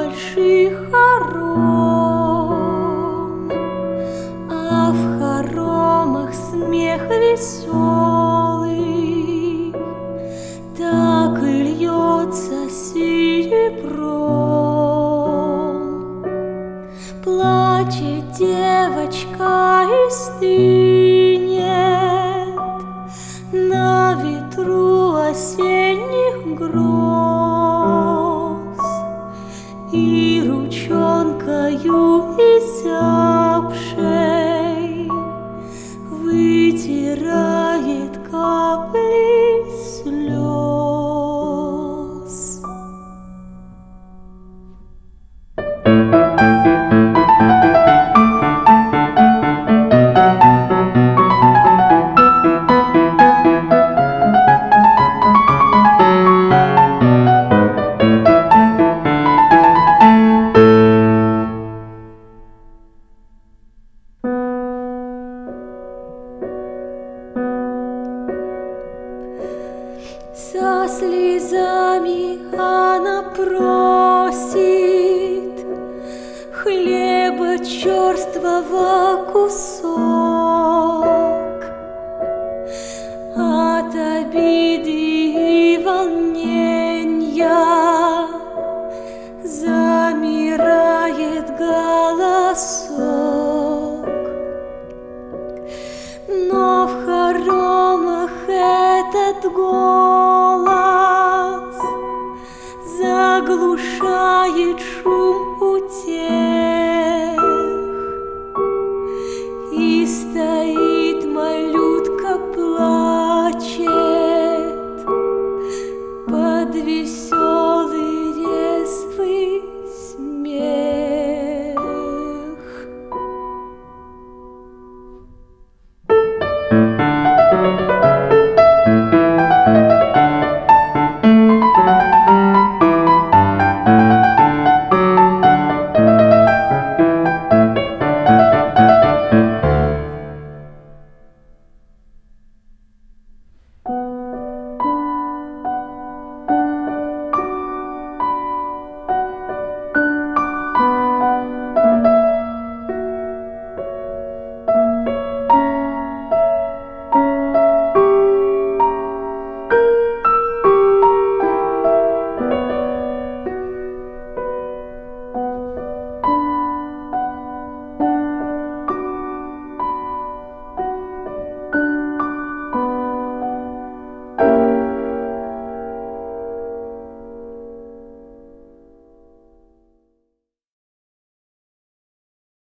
больших хором, а в хоромах смех веселый так и льется серебром. Плачет девочка и стынет на ветру осенних гроз, и ручонкою изябшей вытирает капли слез. Со слезами она просит хлеба черствого кусок. От обиды и волненья замирает голосок, но в хоромах этот голос заглушает шум утех, и стоит малютка, плачет под веселым